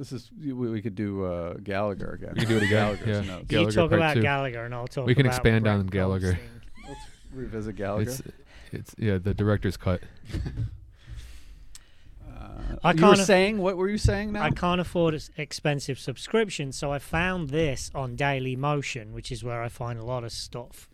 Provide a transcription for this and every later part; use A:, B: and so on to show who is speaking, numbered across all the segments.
A: This is we could do Gallagher again.
B: We could do it again.
A: Gallagher's
B: Yeah.
A: notes.
B: Gallagher
C: you talk
B: part
C: about
B: 2.
C: Gallagher, and I'll talk.
B: We can
C: about
B: expand
C: Brett
B: on Gallagher.
C: Goldstein.
A: Let's revisit Gallagher.
B: It's the director's cut.
A: You were saying, what were you saying now?
C: I can't afford an expensive subscription, so I found this on Daily Motion, which is where I find a lot of stuff.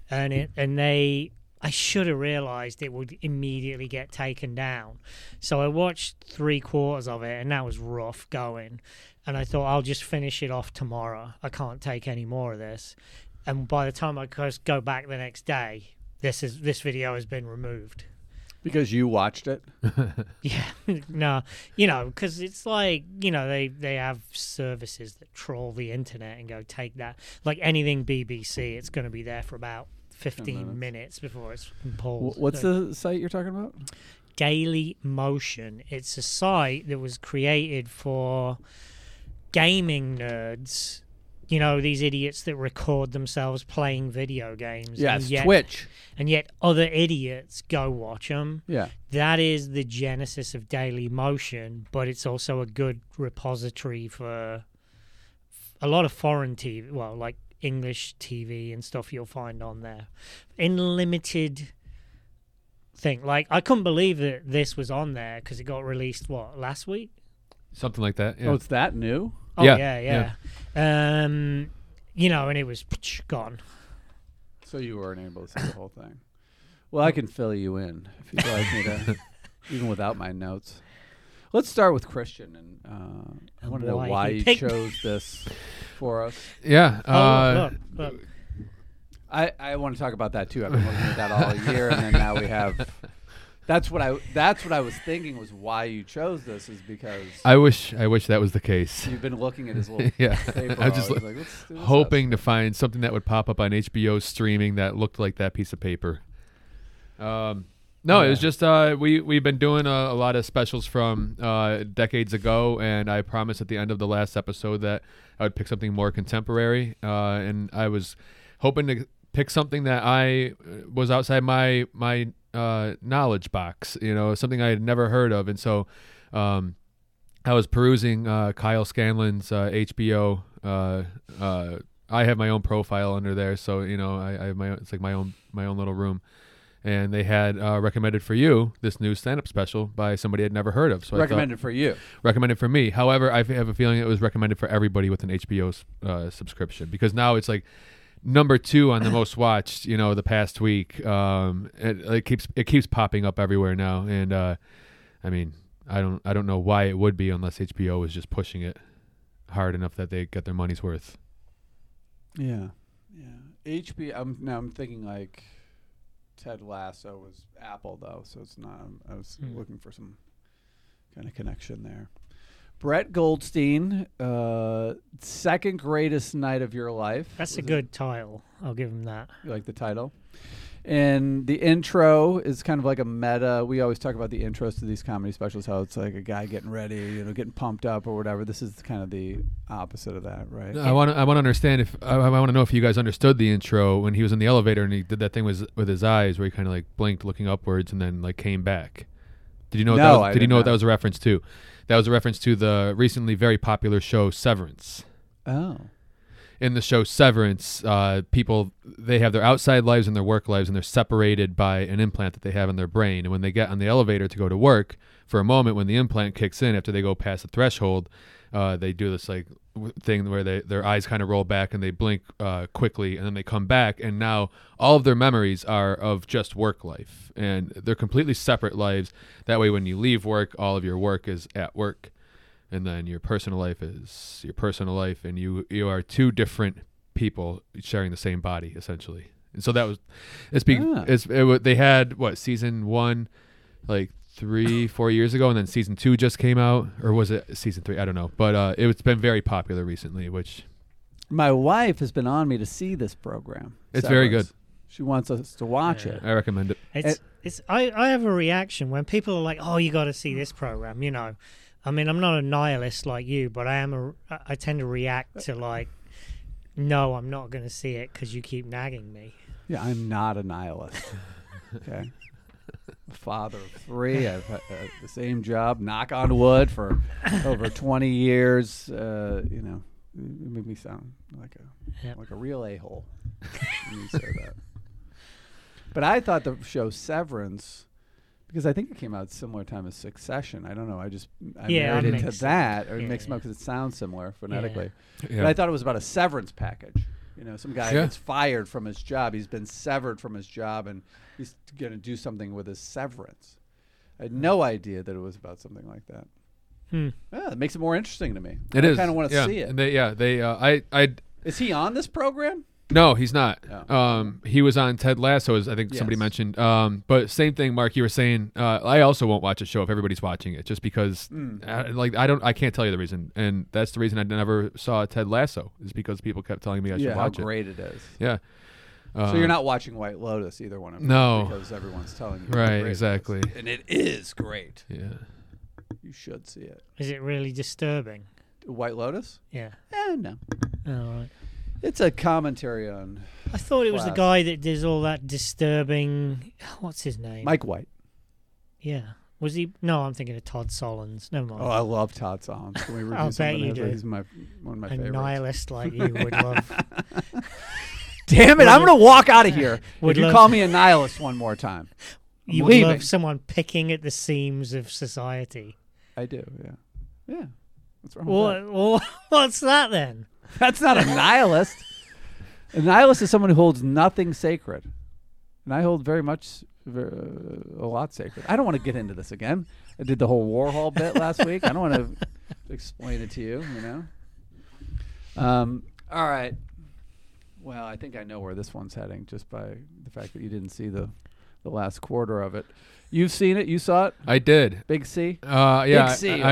C: I should have realized it would immediately get taken down. So I watched 3/4 of it, and that was rough going. And I thought, I'll just finish it off tomorrow. I can't take any more of this. And by the time I go back the next day, this video has been removed.
A: Because you watched it?
C: Yeah, no, because it's like, they have services that troll the internet and go take that. Like anything BBC, it's going to be there for about 15 minutes before it's pulled.
A: What's the site you're talking about?
C: Daily Motion. It's a site that was created for gaming nerds. These idiots that record themselves playing video games.
A: Yeah, it's Twitch.
C: And yet other idiots go watch them.
A: Yeah.
C: That is the genesis of Daily Motion, but it's also a good repository for a lot of foreign TV, well, like English TV and stuff you'll find on there. In limited thing. Like, I couldn't believe that this was on there because it got released, last week?
B: Something like that. Yeah.
A: Oh, it's that new?
C: Oh,
B: yeah.
C: And it was gone.
A: So you weren't able to see the whole thing. Well, I can fill you in if you'd like me to, even without my notes. Let's start with Christian, and I want to know why you chose this for us.
B: Yeah.
C: Look.
A: I want to talk about that too. I've been looking at that all year, and then now we have. That's what I was thinking was why you chose this is because
B: I wish that was the case.
A: You've been looking at his little
B: yeah.
A: paper.
B: I was just
A: like,
B: hoping to find something that would pop up on HBO streaming that looked like that piece of paper. No, it was just we've been doing a lot of specials from decades ago, and I promised at the end of the last episode that I would pick something more contemporary, and I was hoping to pick something that I was outside my knowledge box, something I had never heard of. And so I was perusing Kyle Scanlon's HBO. I have my own profile under there, so I have it's like my own little room. And they had recommended for you this new stand-up special by somebody I'd never heard of. So
A: recommended for you.
B: Recommended for me. However, I have a feeling it was recommended for everybody with an HBO subscription, because now it's like number 2 on the most watched, the past week. It keeps popping up everywhere now, and I mean, I don't know why it would be unless HBO was just pushing it hard enough that they get their money's worth.
A: Yeah. HBO. I'm thinking like Ted Lasso was Apple though, so it's not. I was looking for some kind of connection there. Brett Goldstein, second greatest night of your life.
C: That's a good title. I'll give him that.
A: You like the title? And the intro is kind of like a meta. We always talk about the intros to these comedy specials, how it's like a guy getting ready, getting pumped up or whatever. This is kind of the opposite of that, right?
B: I want to understand I want to know if you guys understood the intro when he was in the elevator and he did that thing with his eyes where he kind of like blinked looking upwards and then like came back. Did you know? Did you know what that was a reference to? That was a reference to the recently very popular show Severance.
A: Oh.
B: In the show Severance, people, they have their outside lives and their work lives, and they're separated by an implant that they have in their brain. And when they get on the elevator to go to work, for a moment when the implant kicks in after they go past the threshold, they do this like thing where their eyes kind of roll back and they blink quickly, and then they come back, and now all of their memories are of just work life, and they're completely separate lives. That way when you leave work, all of your work is at work, and then your personal life is your personal life, and you are two different people sharing the same body essentially. And so that was they had season 1 like 3-4 years ago, and then season 2 just came out, or was it season 3? I don't know, but it's been very popular recently. Which
A: my wife has been on me to see this program.
B: It's very good.
A: She wants us to watch it.
B: I recommend it.
C: I have a reaction when people are like, "Oh, you got to see this program." I mean, I'm not a nihilist like you, but I tend to react to like, "No, I'm not going to see it because you keep nagging me."
A: Yeah, I'm not a nihilist. Okay. father of 3. I've had the same job, knock on wood, for over 20 years. You know, it made me sound like a real a-hole when you say that. But I thought the show Severance, because I think it came out similar time as Succession. I don't know. I married into that, or it makes them up because it sounds similar phonetically.
B: Yeah.
A: But I thought it was about a severance package. You know, some guy gets fired from his job. He's been severed from his job, and he's going to do something with his severance. I had no idea that it was about something like that. Yeah, it makes it more interesting to me.
B: It is.
A: I kind of want to see it.
B: And
A: Is he on this program?
B: No, he's not.
A: Oh.
B: He was on Ted Lasso, as I think somebody mentioned. But same thing, Mark. You were saying. I also won't watch a show if everybody's watching it, just because. I can't tell you the reason, and that's the reason I never saw Ted Lasso, is because people kept telling me I should watch it.
A: How great it is.
B: Yeah.
A: So you're not watching White Lotus, either one of them.
B: No.
A: Because everyone's telling you.
B: Right. Exactly.
A: It is. And it is great.
B: Yeah.
A: You should see it.
C: Is it really disturbing?
A: White Lotus?
C: Yeah.
A: No.
C: All right.
A: It's a commentary on.
C: I thought it was the
A: class.
C: guy that does all that disturbing. What's his name?
A: Mike White.
C: Yeah. Was he? No, I'm thinking of Todd Solondz. Never mind.
A: Oh, I love Todd Solondz. Can we review
C: I'll
A: something?
C: bet you do.
A: He's one of my
C: A
A: favorites.
C: nihilist like you would love.
A: Damn it! I'm gonna walk out of here
C: Would
A: if you
C: love-
A: call me a nihilist one more time. I'm
C: You would
A: leaving.
C: love someone picking at the seams of society.
A: I do. Yeah. Yeah. What's wrong with that?
C: Well, what's that then?
A: That's not a nihilist. A nihilist is someone who holds nothing sacred, and I hold very much, a lot sacred. I don't want to get into this again. I did the whole Warhol bit last week. I don't want to explain it to you. You know. All right. Well, I think I know where this one's heading just by the fact that you didn't see the last quarter of it. You've seen it. You saw it.
B: I did.
A: Big C.
B: Yeah.
A: Big C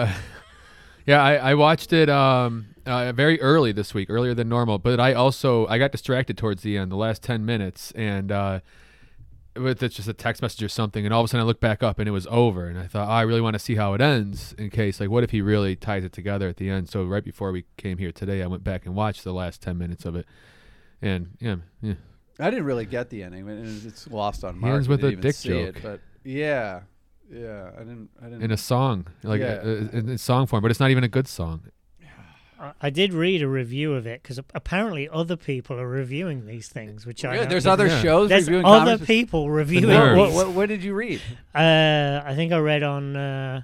B: I watched it very early this week, earlier than normal. But I got distracted towards the end, the last 10 minutes, and it's just a text message or something, and all of a sudden I looked back up and it was over, and I thought, I really want to see how it ends, in case, like, what if he really ties it together at the end? So right before we came here today, I went back and watched the last 10 minutes of it, and yeah.
A: I didn't really get the ending. It's lost on
B: He
A: Mark.
B: ends with
A: Didn't
B: a
A: even
B: dick
A: see
B: joke.
A: It, but yeah, I didn't.
B: In a song, like
A: Yeah.
B: in song form, but it's not even a good song.
C: I did read a review of it because apparently other people are reviewing these things, which I
A: Really?
C: don't
A: There's
C: know.
A: other shows
C: There's
A: reviewing
C: other
A: comics?
C: people reviewing
B: nerds.
C: these.
A: What did you read?
C: I think I read on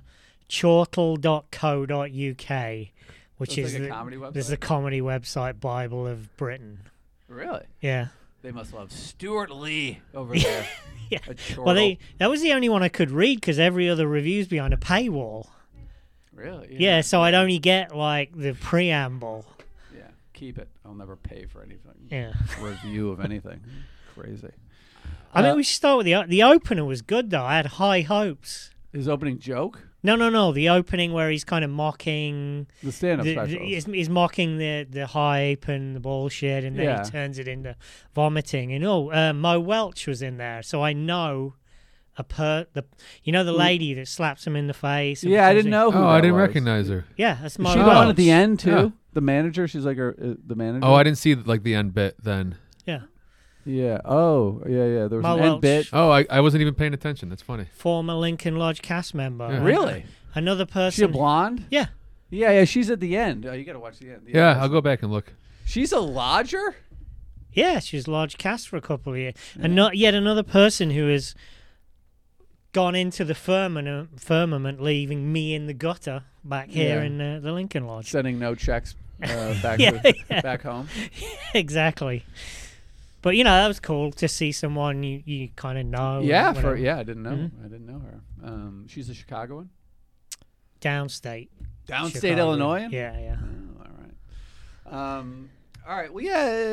C: chortle.co.uk, which
A: So it's
C: is
A: like a comedy
C: this is
A: website?
C: a comedy website Bible of Britain.
A: Really?
C: Yeah.
A: They must love Stuart Lee over there.
C: Yeah.
A: A chortle.
C: Well, that was the only one I could read because every other review's behind a paywall.
A: Really?
C: Yeah, so I'd only get like the preamble.
A: Yeah. Keep it. I'll never pay for anything.
C: Yeah.
A: Review of anything. Crazy.
C: I mean, we should start with the opener was good though. I had high hopes.
A: His opening joke?
C: No. The opening where he's kind of mocking
A: The stand-up special.
C: he's mocking the hype and the bullshit, and then
A: Yeah.
C: he turns it into vomiting. And Mo Welch was in there, so I know the lady that slaps him in the face. and
A: Yeah, I
C: turns
A: didn't
C: it-
A: know who
B: Oh,
A: that
B: I didn't
A: was.
B: recognize her.
C: Yeah, that's Mo
A: Is she
C: Welch.
A: the one at the end too?
B: Yeah.
A: The manager? She's like the manager?
B: Oh, I didn't see like the end bit then.
C: Yeah,
A: Yeah. Oh, yeah. There was
C: Mo
A: an end
C: Welch.
A: bit.
B: Oh, I wasn't even paying attention. That's funny.
C: former Lincoln Lodge cast member.
B: Yeah.
C: And
A: Really?
C: Another
A: Is she
C: person.
A: a blonde?
C: Yeah.
A: Yeah. She's at the end. Oh, you got to watch the end.
B: Yeah, I'll go back and look.
A: She's a lodger?
C: Yeah, she was Lodge cast for a couple of years. And not yet another person who has gone into the firmament, leaving me in the gutter back here
A: Yeah.
C: in the Lincoln Lodge.
A: Sending no checks back
C: Yeah.
A: back home.
C: Exactly. But that was cool to see someone you kind of know.
A: Yeah,
C: and whatever.
A: I didn't know.
C: Mhm.
A: I didn't know her. She's a Chicagoan?
C: Downstate.
A: Downstate
C: Chicago.
A: Illinois?
C: Yeah.
A: Oh, all right. Well,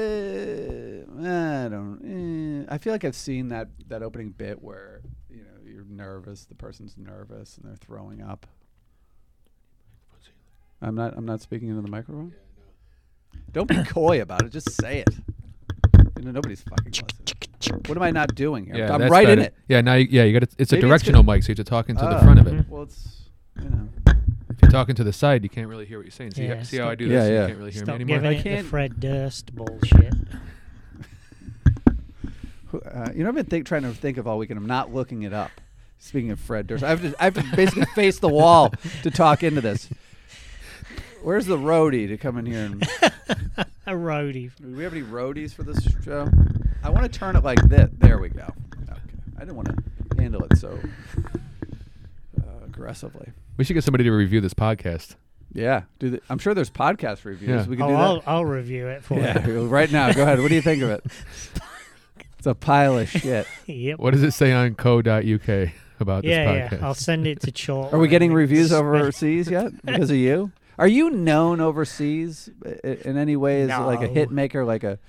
A: yeah. I feel like I've seen that opening bit where you're nervous. The person's nervous and they're throwing up. I'm not speaking into the microphone. Don't be coy about it. Just say it. Nobody's fucking listening. What am I not doing here?
B: Yeah,
A: I'm
B: that's
A: right in
B: better.
A: it.
B: Yeah, now you got it's a
A: Maybe it's
B: directional mic, so you have to talk into the
A: Oh.
B: front of it.
C: Mhm.
A: Well, it's
B: If you're talking to the side, you can't really hear what you're saying. See,
C: Yeah,
B: see how
C: stop-
B: I do
A: Yeah,
B: this?
A: yeah.
B: You can't really hear me
C: Stop
B: anymore.
C: giving
A: I
C: it the
A: can't-
C: Fred Durst bullshit.
A: I've been trying to think of all weekend. I'm not looking it up. Speaking of Fred Durst, I have to basically face the wall to talk into this. Where's the roadie to come in here? And
C: A roadie.
A: do we have any roadies for this show? I want to turn it like this. There we go. Okay. I didn't want to handle it so aggressively.
B: We should get somebody to review this podcast.
A: Yeah, I'm sure there's podcast reviews.
B: Yeah.
A: We can do that.
C: I'll review it for
A: Yeah,
C: you.
A: right now. Go ahead. What do you think of it? It's a pile of shit.
C: Yep.
B: What does it say on co.uk about this
C: Yeah,
B: podcast?
C: I'll send it to Chalk.
A: Are we getting reviews overseas yet because of you? Are you known overseas in any way as like a hit maker, like a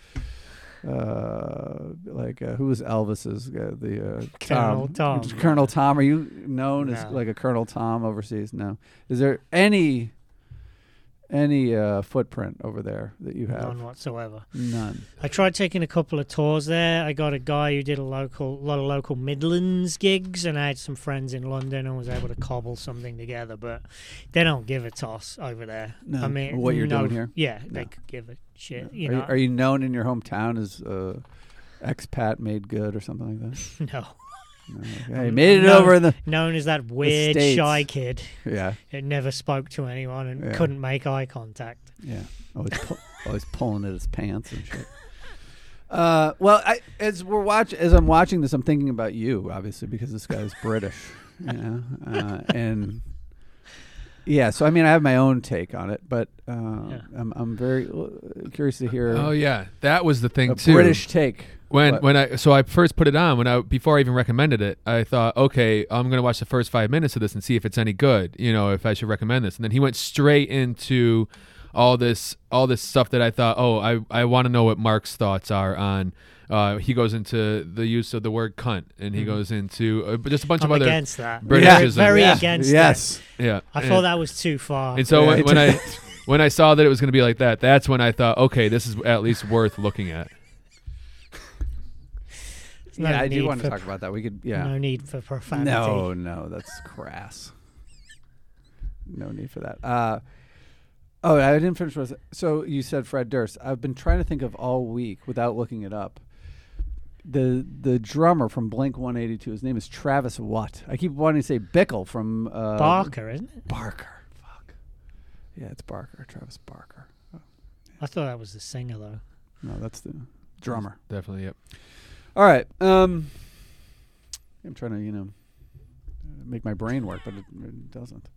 A: who was Elvis's
C: Colonel Tom?
A: Colonel Tom. Are you known as
C: No.
A: like a Colonel Tom overseas? No. Is there any footprint over there that you have?
C: None whatsoever.
A: None.
C: I tried taking a couple of tours there. I got a guy who did a lot of local Midlands gigs, and I had some friends in London and was able to cobble something together. But they don't give a toss over there.
A: No.
C: I mean,
A: What you're doing here?
C: Yeah,
A: No.
C: they could give a shit.
A: Are
C: You know,
A: are you known in your hometown as expat made good or something like that?
C: no,
A: No. Hey, made it
C: No.
A: over in the
C: known as that weird
A: States.
C: shy kid
A: yeah.
C: that never spoke to anyone and
A: Yeah.
C: couldn't make eye contact.
A: Yeah, always pulling at his pants and shit. Well, as I'm watching this, I'm thinking about you, obviously, because this guy's British, you know, and yeah. So I mean, I have my own take on it, but I'm very curious to hear.
B: Oh yeah, that was the thing
A: a
B: too.
A: British take.
B: When I first put it on before I even recommended it, I thought, okay, I'm gonna watch the first 5 minutes of this and see if it's any good. You know, if I should recommend this. And then he went straight into all this stuff that I thought, I want to know what Mark's thoughts are on. He goes into the use of the word cunt, and he goes into just a bunch
C: I'm
B: of other
C: against that.
B: Britishisms.
C: Very
A: Yeah.
C: against
A: Yes.
B: Yeah,
C: I thought that was too far.
B: And so
A: Yeah,
B: when I saw that it was going to be like that, that's when I thought, okay, this is at least worth looking at.
C: No
A: I do
C: need
A: want to
C: for
A: talk about that. We could, yeah.
C: No need for profanity.
A: No, that's crass. No need for that. I didn't finish. So you said Fred Durst. I've been trying to think of all week without looking it up. The drummer from Blink-182. His name is Travis what? I keep wanting to say Bickle from
C: Barker, isn't it?
A: Barker. Fuck. Yeah, it's Barker. Travis Barker. Oh,
C: I thought that was the singer though.
A: no, that's the drummer.
B: Definitely, yep.
A: All right. I'm trying to, make my brain work, but it doesn't.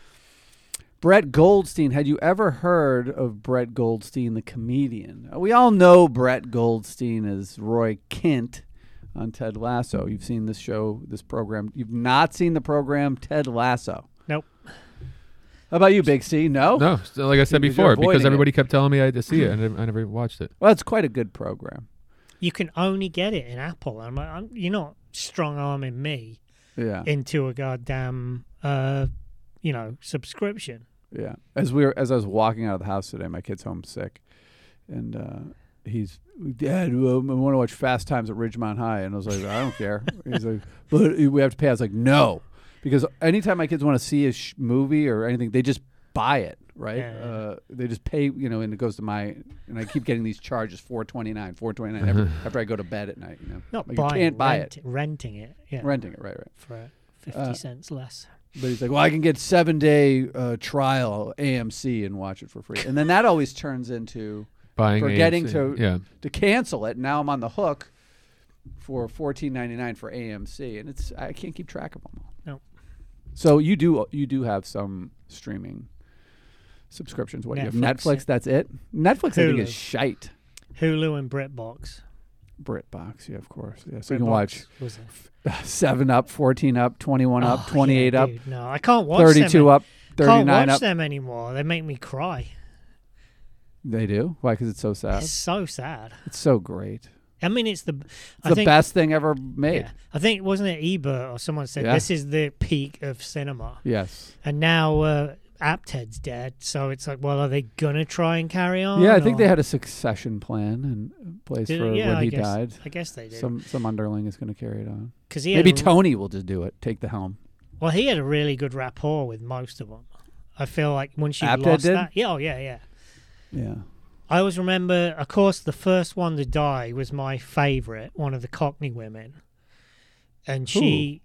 A: Brett Goldstein. Had you ever heard of Brett Goldstein, the comedian? We all know Brett Goldstein as Roy Kent on Ted Lasso. You've seen this show, this program. You've not seen the program Ted Lasso.
C: Nope.
A: How about you, Big C? No?
B: No, so like I said
A: Because you're
B: before, because
A: avoiding
B: everybody kept telling me I had to see it, and I never watched it.
A: Well, it's quite a good program.
C: You can only get it in Apple. You're not strong arming me
A: Yeah.
C: into a goddamn subscription.
A: Yeah. As I was walking out of the house today, my kid's home sick, and he's, Dad, I want to watch Fast Times at Ridgemont High, and I was like, I don't care. He's like, but we have to pay. I was like, no, because anytime my kids want to see a movie or anything, they just buy it, right?
C: Yeah.
A: They just pay, and it goes to and I keep getting these charges, $4.29 after I go to bed at night.
C: Not
A: Like,
C: buying,
A: you can't buy it,
C: renting it. Yeah.
A: renting it, right.
C: For 50 cents less.
A: But he's like, well, I can get 7-day trial AMC and watch it for free. And then that always turns into
B: Buying
A: forgetting
B: AMC.
A: to cancel it. Now I'm on the hook for $14.99 for AMC, and I can't keep track of them all.
C: No.
A: So you do have some streaming subscriptions. What, you have Netflix?
C: yeah.
A: That's it? Netflix, I think,
C: Hulu.
A: is shite.
C: Hulu and BritBox.
A: BritBox, yeah, of course. Yeah, so you can
C: BritBox
A: watch
C: was it?
A: 7 Up, 14 Up, 21 Up,
C: Oh,
A: 28
C: yeah,
A: Up,
C: dude, no, I can't watch
A: 32
C: them.
A: Up,
C: Can't
A: 39
C: watch
A: Up.
C: them anymore. They make me cry.
A: They do? Why? Because it's so sad.
C: It's so sad.
A: It's so great.
C: I mean, it's the
A: It's the best thing ever made.
C: Yeah, I think wasn't it Ebert or someone said
A: Yeah.
C: this is the peak of cinema,
A: Yes.
C: and now Apted's dead, so it's like, well, are they gonna try and carry on?
A: Yeah, I think
C: or-
A: they had a succession plan in place
C: Did
A: for
C: it? Yeah,
A: when
C: I
A: he
C: guess-
A: died.
C: I guess they did.
A: Some underling is going to carry it on.
C: Because he
A: Maybe
C: had a,
A: Tony will just do it. Take the helm.
C: Well, he had a really good rapport with most of them. I feel like once you
A: Apted
C: lost
A: did?
C: that, yeah, yeah.
A: Yeah.
C: I always remember, of course, the first one to die was my favourite, one of the Cockney women, and she,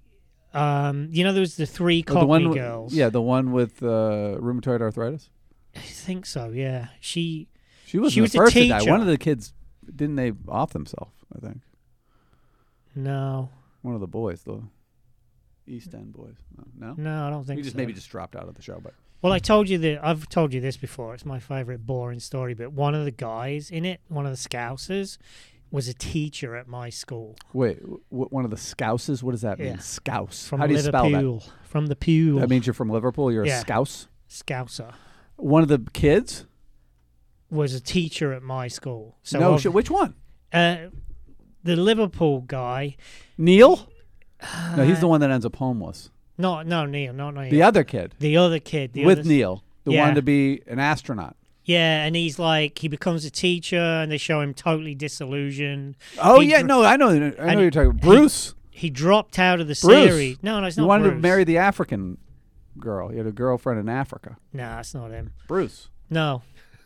C: You know, there was the three
A: Oh, the one,
C: Cockney girls.
A: yeah, the one with rheumatoid arthritis.
C: I think so. Yeah, she
A: She
C: was
A: the
C: a
A: first to die.
C: teacher.
A: One of the kids, didn't they off themselves? I think
C: no,
A: one of the boys, the East End boys. No,
C: I don't think
A: he just
C: so.
A: maybe just dropped out of the show. But
C: Well, I've told you this before. It's my favorite boring story. But one of the guys in it, one of the Scousers, was a teacher at my school.
A: wait, one of the Scouses. What does that mean?
C: Yeah.
A: Scouse.
C: From
A: How do you spell that?
C: Liverpool. From the Pew.
A: That means you're from Liverpool. You're
C: Yeah.
A: a Scouse.
C: Scouser
A: One of the kids.
C: was a teacher at my school. So
A: No shit. Which one?
C: the Liverpool guy.
A: Neil. No, he's the one that ends up homeless.
C: No, Neil, not Neil.
A: The other kid
C: The other kid. The
A: with
C: other,
A: Neil, the
C: Yeah.
A: one to be an astronaut.
C: Yeah, and he's like, he becomes a teacher, and they show him totally disillusioned.
A: Oh
C: He
A: yeah,
C: dr-
A: no, I know
C: and
A: you're talking about. Bruce.
C: He dropped out of the
A: Bruce.
C: series. No, it's
A: You
C: not
A: wanted
C: Bruce.
A: to marry the African girl. You had a girlfriend in Africa.
C: Nah, it's not him.
A: Bruce.
C: No.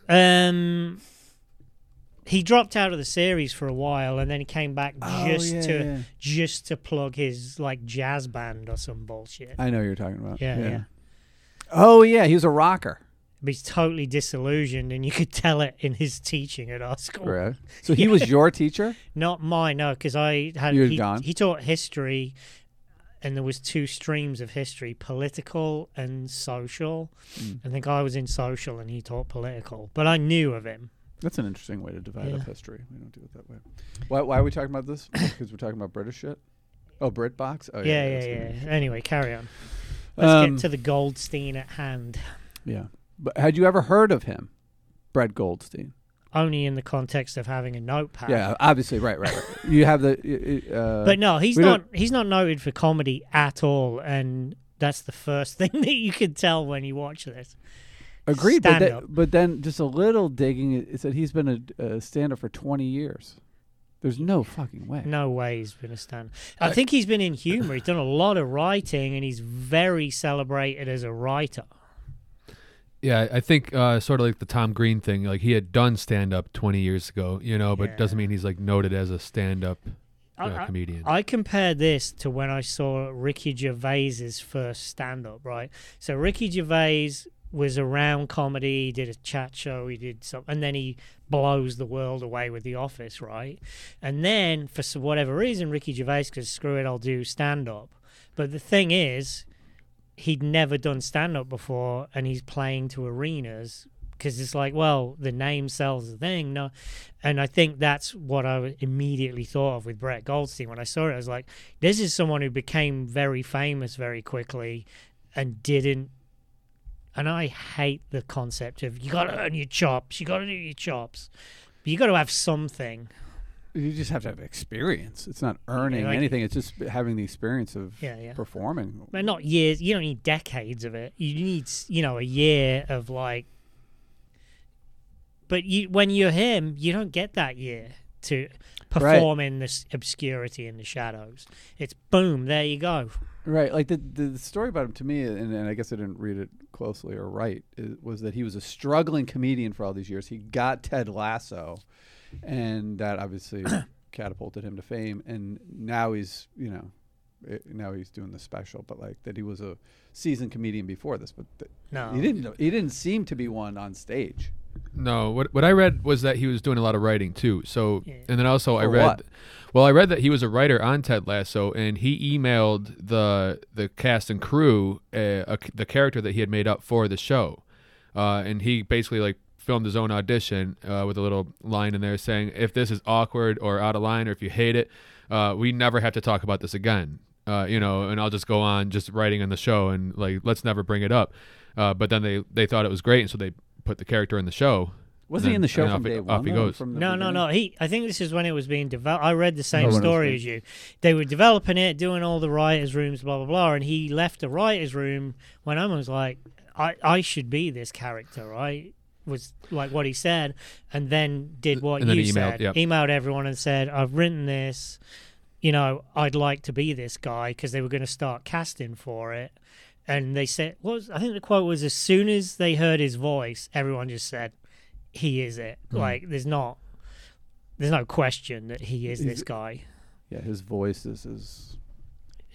C: He dropped out of the series for a while, and then he came back just to plug his like jazz band or some bullshit.
A: I know what you're talking about.
C: Yeah.
A: Oh yeah, he was a rocker.
C: But he's totally disillusioned, and you could tell it in his teaching at our school.
A: Right. So he was your teacher?
C: Not mine, no, because I had
A: You had gone?
C: he taught history, and there was two streams of history: political and social. I think I was in social, and he taught political. But I knew of him.
A: That's an interesting way to divide
C: Yeah.
A: up history. We don't do it that way. Why are we talking about this? Because we're talking about British shit? Oh, BritBox? Oh,
C: Yeah.
A: that's good.
C: Anyway, carry on. Let's get to the Goldstein at hand.
A: Yeah. But had you ever heard of him? Brett Goldstein.
C: Only in the context of having a notepad.
A: Yeah, obviously. Right. You have the...
C: But no, he's
A: we
C: not.
A: don't-
C: He's not noted for comedy at all, and that's the first thing that you can tell when you watch this.
A: Agreed,
C: Stand-up.
A: but then just a little digging, it said he's been a stand-up for 20 years. There's no fucking way.
C: No way he's been a stand. I think he's been in humor. He's done a lot of writing, and he's very celebrated as a writer.
B: Yeah, I think sort of like the Tom Green thing. Like he had done stand up 20 years ago, but
C: Yeah.
B: doesn't mean he's like noted as a stand up comedian.
C: I compared this to when I saw Ricky Gervais's first stand-up. Right, so Ricky Gervais was around comedy, he did a chat show, he did something, and then he blows the world away with The Office, right? And then for whatever reason, Ricky Gervais goes, screw it, I'll do stand-up. But the thing is, he'd never done stand-up before, and he's playing to arenas because it's like, well, the name sells the thing. No, and I think that's what I immediately thought of with Brett Goldstein. When I saw it, I was like, this is someone who became very famous very quickly and didn't. And I hate the concept of you got to earn your chops, you got to do your chops, but you got to have something.
A: You just have to have experience. It's not earning
C: like-
A: anything. It's just having the experience of
C: Yeah.
A: performing.
C: But not years. You don't need decades of it. You need, a year of like. But when you're him, you don't get that year to perform in this obscurity in the shadows. It's boom, there you go.
A: Right. Like the story about him to me, and I guess I didn't read it closely or right, was that he was a struggling comedian for all these years. He got Ted Lasso, and that obviously catapulted him to fame. And now he's, now he's doing the special. But like that, he was a seasoned comedian before this. But
C: No,
A: he didn't seem to be one on stage.
B: No, what I read was that he was doing a lot of writing too. So,
C: Yeah.
B: and then also I
A: For
B: read,
A: what?
B: well, I read that he was a writer on Ted Lasso, and he emailed the cast and crew the character that he had made up for the show, and he basically like filmed his own audition with a little line in there saying, if this is awkward or out of line, or if you hate it, we never have to talk about this again. And I'll just go on just writing on the show, and like let's never bring it up. But then they thought it was great, and so they put the character in the show.
A: Wasn't he in the show
B: and
A: from
B: off he-
A: day
B: off
A: one?
B: he
A: though,
B: goes.
A: from the
C: No.
A: beginning?
C: I think this is when it was being developed. I read the same
A: when it was
C: story
A: being-
C: as you. They were developing it, doing all the writers' rooms, blah blah blah, and he left the writers' room when I was like, I should be this character, right? Was like what he said, and then did what
B: And then
C: you
B: he emailed,
C: said.
B: yep.
C: Emailed everyone and said, I've written this. I'd like to be this guy, because they were going to start casting for it. And they said, I think the quote was, as soon as they heard his voice, everyone just said, he is it. Like, there's no question that he is this guy.
A: Yeah, his voice is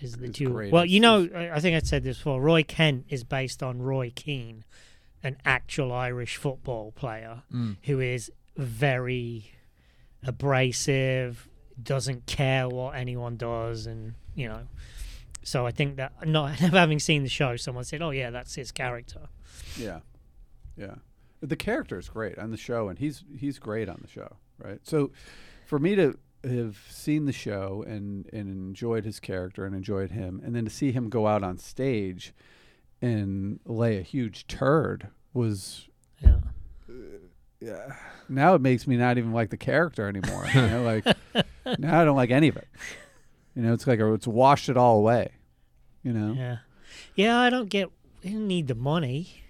C: is the
A: It's
C: two.
A: great.
C: Well,
A: It's
C: you know, I think I said this before. Roy Kent is based on Roy Keane, an actual Irish football player who is very abrasive, doesn't care what anyone does, and you know. So I think that not having seen the show, someone said, "Oh yeah, that's his character."
A: Yeah, yeah. The character is great on the show, and he's great on the show, right? So, for me to have seen the show and enjoyed his character and enjoyed him, and then to see him go out on stage and lay a huge turd was,
C: Yeah.
A: yeah. Now it makes me not even like the character anymore. You know, like now I don't like any of it. You know, it's like it's washed it all away. You know.
C: Yeah. Yeah, I don't get. He didn't need the money.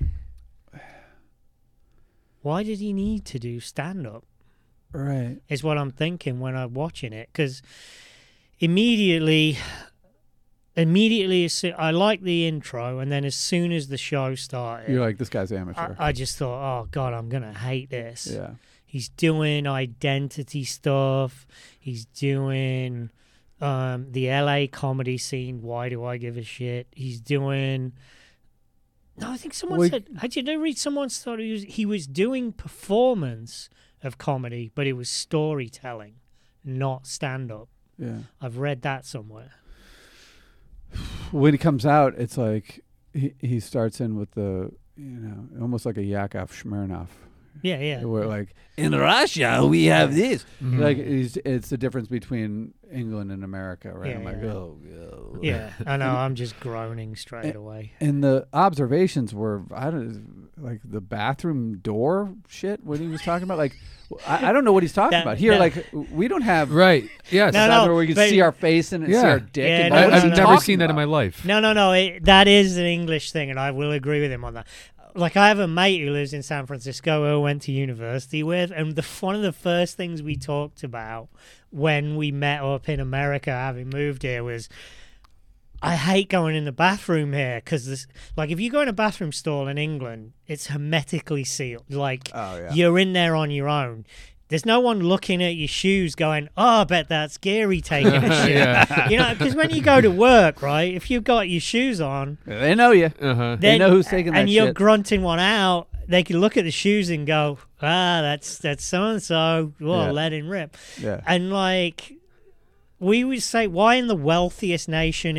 C: Why did he need to do stand-up?
A: Right.
C: Is what I'm thinking when I'm watching it. Because immediately, I like the intro, and then as soon as the show started,
A: You're like, this guy's amateur.
C: I just thought, oh God, I'm gonna hate this.
A: Yeah.
C: He's doing identity stuff. He's doing the LA comedy scene. Why do I give a shit? He's doing. No, I think someone said. Did I read someone thought he was doing performance of comedy, but it was storytelling, not stand up.
A: Yeah.
C: I've read that somewhere.
A: When he comes out, it's like he starts in with the, you know, almost like a Yakov Smirnoff.
C: Yeah, yeah.
A: Where like, in Russia we have this.
B: Mm-hmm.
A: Like it's the difference between England and America, right?
C: Yeah,
A: I'm like,
C: yeah.
A: oh.
C: Yeah, I know. I'm just groaning straight away.
A: And the observations were, like the bathroom door shit. What he was talking about, like, I don't know what he's talking about here. Like, we don't have
B: Right. Yes.
C: No,
A: where we can
C: but-
A: see our face and see
B: Yeah.
A: our dick.
C: Yeah,
A: and
C: no,
A: what is
B: I've
A: he
B: never
A: talking
B: seen that in
A: about?
B: my life.
C: No. That is an English thing, and I will agree with him on that. Like, I have a mate who lives in San Francisco who I went to university with, and one of the first things we talked about when we met up in America, having moved here, was I hate going in the bathroom here because, like, if you go in a bathroom stall in England, it's hermetically sealed. Like,
A: Oh, yeah.
C: you're in there on your own. There's no one looking at your shoes going, oh, I bet that's Gary taking a shit.
B: Yeah.
C: You know, because when you go to work, right, if you've got your shoes on,
A: They know you.
B: Uh-huh.
A: They know who's taking that
C: and you're
A: shit.
C: grunting one out, they can look at the shoes and go, that's so-and-so. Well,
A: Yeah.
C: let him rip.
A: Yeah.
C: And, like, we would say, why in the wealthiest nation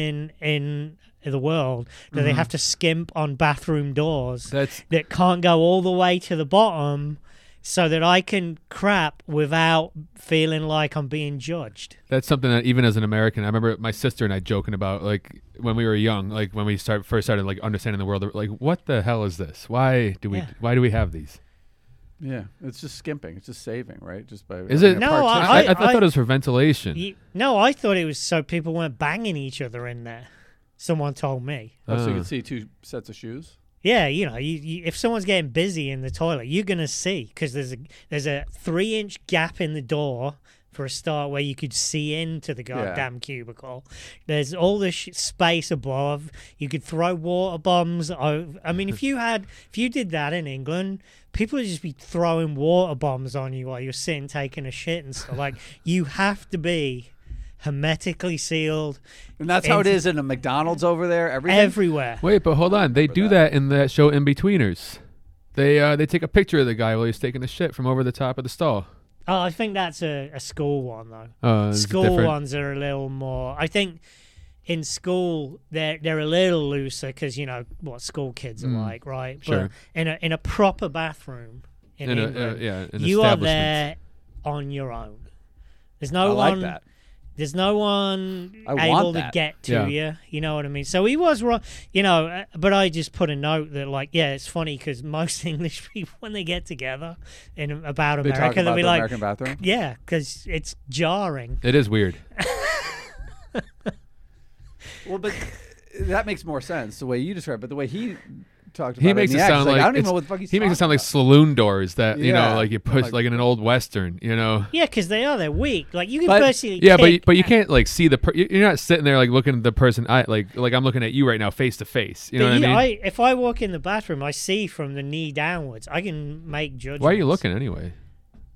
C: in the world do they have to skimp on bathroom doors
B: That's
C: that can't go all the way to the bottom so that I can crap without feeling like I'm being judged?
B: That's something that even as an American, I remember my sister and I joking about, like, when we were young, like when we first started like understanding the world, like, what the hell is this? Why do we have these?
A: Yeah, it's just skimping. It's just saving, right? Just by
B: Is
A: having
B: it?
A: a
C: No,
A: partition.
B: I thought it was for ventilation.
C: No, I thought it was so people weren't banging each other in there. Someone told me.
A: Oh, so you
B: Uh.
A: can see two sets of shoes.
C: Yeah, you know, you if someone's getting busy in the toilet, you're gonna see because there's a 3-inch gap in the door for a start where you could see into the goddamn cubicle. There's all this space above. You could throw water bombs over. I mean, if you did that in England, people would just be throwing water bombs on you while you're sitting taking a shit and stuff. Like, you have to be hermetically sealed
A: And that's how it is in a McDonald's over there. Everything.
C: everywhere.
B: Wait, but hold on. They do that in that show In-Betweeners. They take a picture of the guy while he's taking a shit from over the top of the stall.
C: Oh, I think that's a school one though.
B: It's
C: School
B: different.
C: ones are a little more. I think in school they're a little looser because you know what school kids are like, right?
B: Sure.
C: But in a proper bathroom in England,
B: an
C: you are
B: establishment.
C: there on your own. There's
A: I
C: no
A: like
C: one.
A: that.
C: There's no one
A: I
C: able
A: want
C: to
A: that.
C: get to
B: Yeah.
C: you. You know what I mean? So he was wrong, you know. But I just put a note that, like, yeah, it's funny because most English people, when they get together about
A: They talk
C: America, they'll
A: about
C: be
A: the
C: like,
A: American bathroom.
C: yeah, because it's jarring.
B: It is weird.
A: Well, but that makes more sense the way you describe it. But the way he talked about
B: He makes
A: in
B: it
A: the act,
B: sound
A: it's
B: like
A: I don't even
B: it's-
A: know what the fuck he's
B: He makes it sound
A: talking
B: like saloon doors that you
A: Yeah.
B: know, like you push
A: Like-
B: like in an old western. You know.
C: Yeah, because they're weak. Like you can
A: But-
C: personally.
B: Yeah,
C: kick
B: but you can't like see the. You're not sitting there like looking at the person. Like I'm looking at you right now, face to face. You know what I mean?
C: If I walk in the bathroom, I see from the knee downwards. I can make judgments.
B: Why are you looking anyway?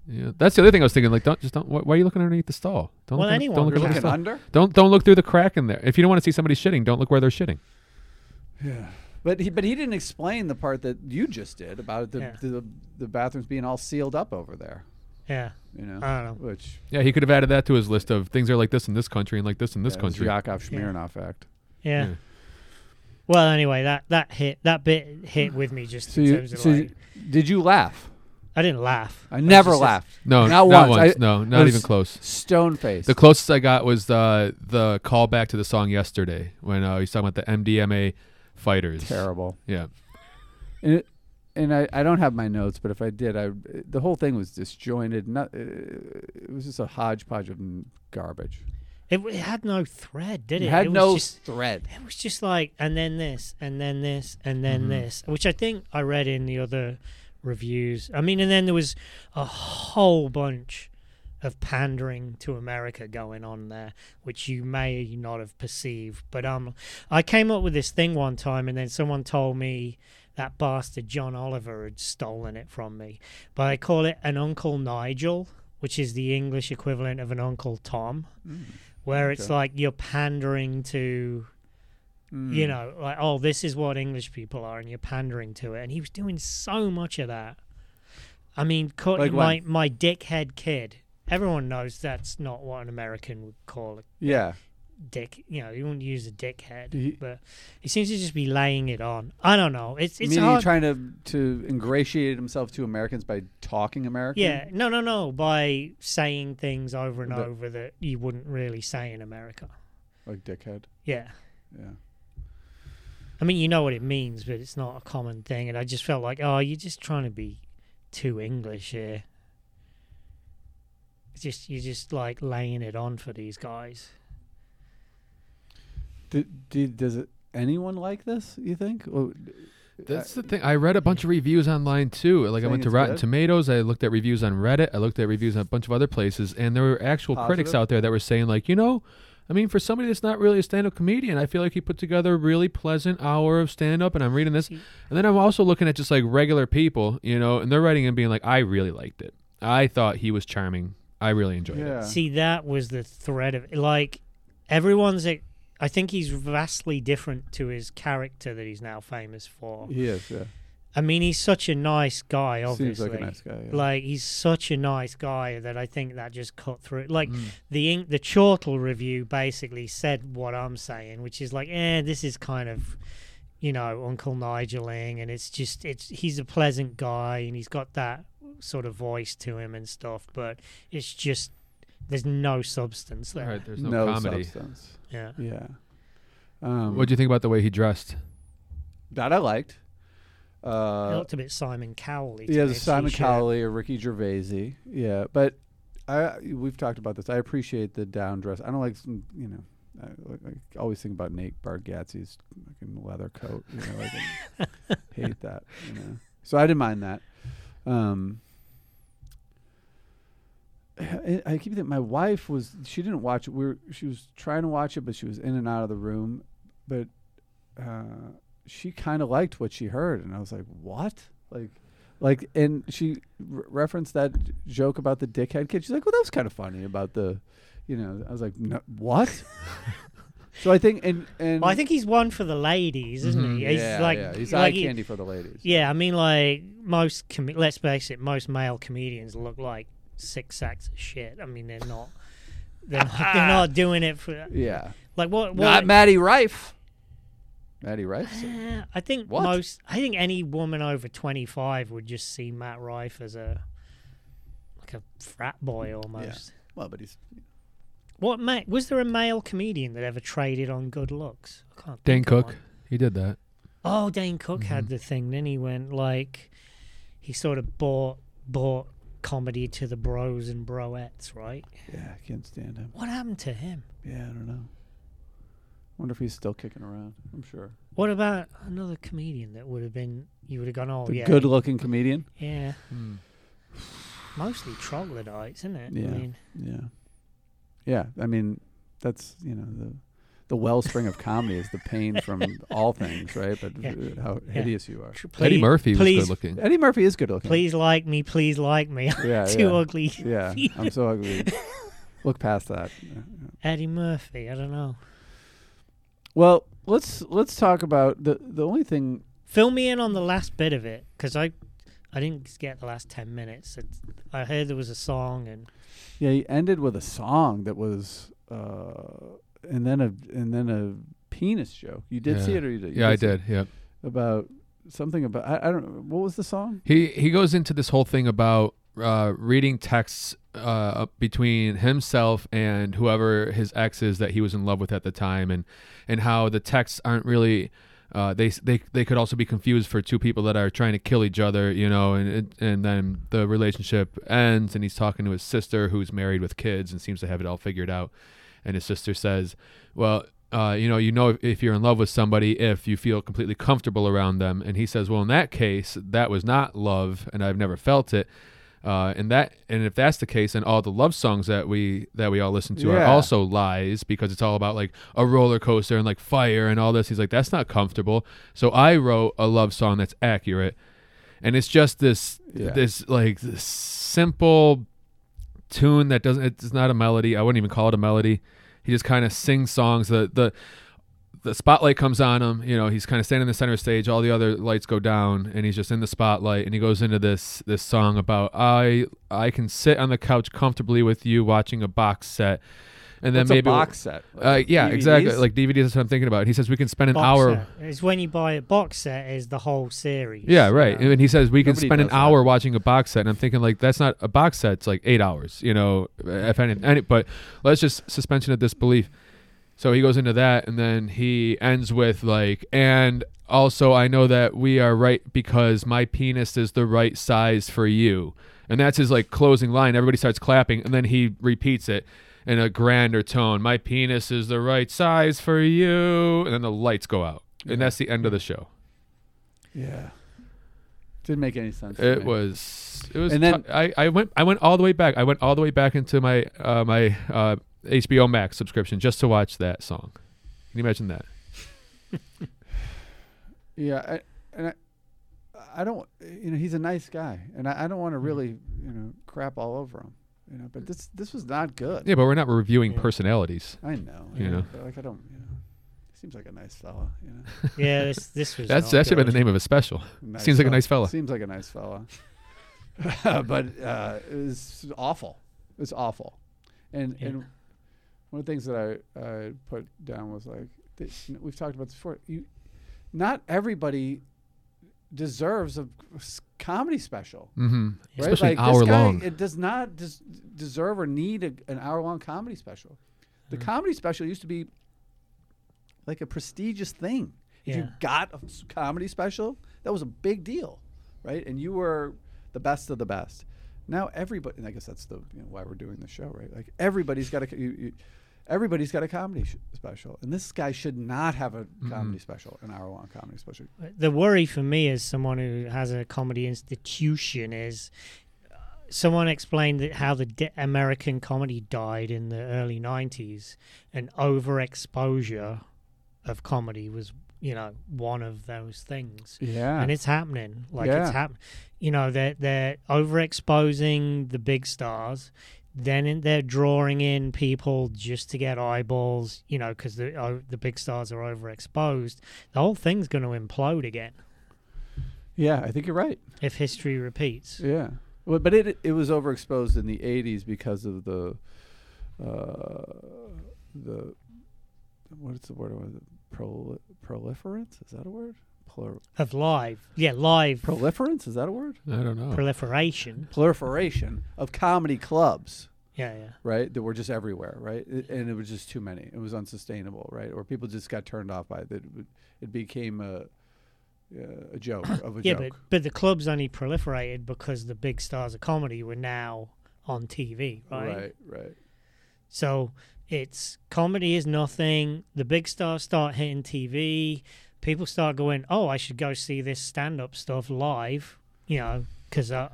B: Yeah, that's the other thing I was thinking. Like, don't. Why are you looking underneath the stall? Don't
C: Well,
B: look.
C: anyone
B: Don't look
C: could.
B: underneath the
A: Looking
B: stall.
A: under.
B: Don't look through the crack in there. If you don't want to see somebody shitting, don't look where they're shitting.
A: Yeah, but he didn't explain the part that you just did about the bathrooms being all sealed up over there.
C: Yeah.
A: You know,
C: I don't know.
A: which
B: Yeah, he could have added that to his list of things are like this in this country and like this in this
A: it's
B: country.
A: Yakov Smirnoff Act.
C: Yeah. Well, anyway, that bit hit with me just
A: So
C: in
A: you,
C: terms of
A: so
C: like,
A: did you laugh?
C: I didn't laugh.
A: I never
C: just-
A: laughed.
B: No,
A: Not
B: not
A: once.
B: once.
A: I
B: No, not
A: was
B: even close.
A: Stone faced.
B: The closest I got was the callback to the song yesterday when he's talking about the MDMA fighters.
A: Terrible.
B: Yeah.
A: And I don't have my notes, but if I did, the whole thing was disjointed. It was just a hodgepodge of garbage.
C: It had no thread, did it?
A: It had
C: was
A: no
C: just,
A: thread.
C: It was just like, and then this, and then this, and then this, which I think I read in the other reviews. I mean, and then there was a whole bunch of pandering to America going on there, which you may not have perceived. But I came up with this thing one time, and then someone told me that bastard John Oliver had stolen it from me. But I call it an Uncle Nigel, which is the English equivalent of an Uncle Tom. Where it's like you're pandering to, you know, like, oh, this is what English people are, and you're pandering to it. And he was doing so much of that. I mean,
A: Like
C: my dickhead kid. Everyone knows that's not what an American would call a
A: Yeah.
C: dick. You know, you wouldn't use a dickhead,
A: He-
C: but he seems to just be laying it on. I don't know. It's
A: Meaning
C: hard.
A: trying to ingratiate himself to Americans by talking American?
C: Yeah, no, by saying things over and
A: The-
C: over that you wouldn't really say in America.
A: Like dickhead.
C: Yeah.
A: Yeah.
C: I mean, you know what it means, but it's not a common thing. And I just felt like, oh, you're just trying to be too English here. You're just like laying it on for these guys.
A: Does anyone like this, you think?
B: That's the thing. I read a bunch of reviews online too. Like I
A: Saying
B: went to
A: it's
B: Rotten
A: good?
B: Tomatoes. I looked at reviews on Reddit. I looked at reviews on a bunch of other places, and there were actual critics
A: Positive?
B: out there that were saying, like, I mean, for somebody that's not really a stand-up comedian, I feel like he put together a really pleasant hour of stand-up. And I'm reading this, and then I'm also looking at just like regular people, and they're writing and being like, I really liked it. I thought he was charming. I really enjoyed it.
C: See, that was the thread of like I think he's vastly different to his character that he's now famous for.
A: He is, yeah.
C: I mean, he's such a nice guy, obviously.
A: Seems like a nice guy, yeah.
C: Like, he's such a nice guy that I think that just cut through. Like, the Chortle review basically said what I'm saying, which is like, this is kind of, Uncle Nigeling, and he's a pleasant guy, and he's got that sort of voice to him and stuff, but it's just, there's no substance there.
B: Right, there's no comedy.
A: Substance.
C: Yeah.
A: Yeah.
B: What do you think about the way he dressed?
A: That I liked.
C: It looked a bit Simon Cowell-y.
A: Yeah, the Simon Cowell or Ricky Gervais. Yeah, but we've talked about this. I appreciate the down dress. I don't like some, I always think about Nate Bargatze's fucking leather coat. I hate that. So I didn't mind that. I keep thinking my wife she didn't watch it. She was trying to watch it, but she was in and out of the room. But she kind of liked what she heard, and I was like, "What?" Like, and she referenced that joke about the dickhead kid. She's like, "Well, that was kind of funny about the, I was like, no, "What?" So I think, and
C: well, I think he's one for the ladies, isn't he? He's
A: he's
C: like
A: eye candy for the ladies.
C: Yeah, I mean, like most, let's face it, most male comedians look like six sacks of shit. I mean, they're not they're not doing it for like what
A: Not Maddie Rife. Maddie Rife.
C: I think
A: What?
C: I think any woman over 25 would just see Matt Rife as a frat boy almost.
A: Yeah. Well, but he's
C: Was there a male comedian that ever traded on good looks? I can't
B: Dane
C: think of
B: Cook.
C: one.
B: He did that.
C: Oh, Dane Cook had the thing. Then he went he sort of bought comedy to the bros and broettes, right?
A: Yeah, I can't stand him.
C: What happened to him?
A: Yeah, I don't know. Wonder if he's still kicking around. I'm sure.
C: What about another comedian that would have been? You would have gone, oh
A: The
C: yeah,
A: good-looking comedian.
C: yeah. Mostly troglodytes, isn't it?
A: Yeah.
C: I mean,
A: Yeah. I mean, that's the wellspring of comedy is the pain from all things, right? But how hideous you are.
B: Eddie Murphy was good looking.
A: Eddie Murphy is good looking.
C: Please like me. Please like me.
A: Yeah,
C: Too ugly.
A: Yeah, I'm so ugly. Look past that.
C: Eddie Murphy. I don't know.
A: Well, let's talk about the only thing.
C: Fill me in on the last bit of it, because I didn't get the last 10 minutes. I heard there was a song, and
A: Yeah, he ended with a song that was, and then a penis joke. You did see it, or you did?
B: Yeah, I did. Yeah.
A: About something about I don't know, what was the song?
B: He goes into this whole thing about reading texts between himself and whoever his ex is that he was in love with at the time, and how the texts aren't really. They could also be confused for two people that are trying to kill each other, you know, and then the relationship ends, and he's talking to his sister who's married with kids and seems to have it all figured out, and his sister says, well, you know if you're in love with somebody if you feel completely comfortable around them, and he says, well, in that case that was not love and I've never felt it. And if that's the case, then all the love songs that we all listen to are also lies, because it's all about like a roller coaster and like fire and all this. He's like, that's not comfortable. So I wrote a love song that's accurate, and it's just this simple tune that it's not a melody. I wouldn't even call it a melody. He just kind of sings songs. The spotlight comes on him, you know, he's kind of standing in the center stage, all the other lights go down, and he's just in the spotlight, and he goes into this song about I can sit on the couch comfortably with you watching a box set. And then maybe
A: a box set. Like
B: yeah,
A: DVDs?
B: exactly. Like DVDs, that's what I'm thinking about. He says we can spend an hour.
C: It's when you buy a box set is the whole series.
B: Yeah, right. And he says we can
A: Nobody
B: spend an
A: does
B: hour
A: that.
B: watching a box set, and I'm thinking like that's not a box set. It's like 8 hours, you know, if any. But let's just suspension of disbelief. So he goes into that, and then he ends with like, and also I know that we are right because my penis is the right size for you. And that's his like closing line. Everybody starts clapping, and then he repeats it in a grander tone. My penis is the right size for you. And then the lights go out. And that's the end of the show.
A: Yeah. Didn't make any sense.
B: It was
A: And then
B: I went all the way back. I went all the way back into my HBO Max subscription just to watch that song. Can you imagine that?
A: Yeah, I don't, you know, he's a nice guy, and I don't want to really, you know, crap all over him, you know. But this was not good.
B: Yeah, but we're not reviewing personalities.
A: I know.
B: You know.
A: But like I don't, you know. He seems like a nice fella, you know.
C: Yeah, this was.
B: That should have been the name of a special.
A: Nice
B: Seems like a
A: fella.
B: nice fella.
A: Seems like a nice fella. But it was awful. It was awful, and one of the things that I put down was like, we've talked about this before. Not everybody deserves a comedy special,
B: Mm-hmm.
A: right?
B: Especially
A: like
B: an hour
A: this guy,
B: long.
A: It does not deserve or need an hour-long comedy special. The comedy special used to be like a prestigious thing. If you got a comedy special, that was a big deal, right? And you were the best of the best. Now everybody, and I guess that's why we're doing the show, right? Like everybody's got everybody's got a comedy special, and this guy should not have a comedy special, an hour-long comedy special.
C: The worry for me as someone who has a comedy institution is someone explained that how the American comedy died in the early 90s, and overexposure of comedy was, you know, one of those things.
A: Yeah.
C: And it's happening. Like it's happening. You know, they're overexposing the big stars. Then they're drawing in people just to get eyeballs, you know, because the big stars are overexposed. The whole thing's going to implode again.
A: Yeah, I think you're right.
C: If history repeats.
A: Yeah. Well, but it was overexposed in the 80s because of the what's the word? Was it proliferance? Is that a word?
C: Of live. Yeah, live.
A: Proliferance? Is that a word?
B: I don't know.
C: Proliferation.
A: Proliferation of comedy clubs.
C: Yeah.
A: Right? That were just everywhere, right? And it was just too many. It was unsustainable, right? Or people just got turned off by it. It became a joke of a joke.
C: Yeah, but the clubs only proliferated because the big stars of comedy were now on TV, right?
A: Right.
C: So it's comedy is nothing. The big stars start hitting TV. People start going, oh, I should go see this stand-up stuff live, you know, because I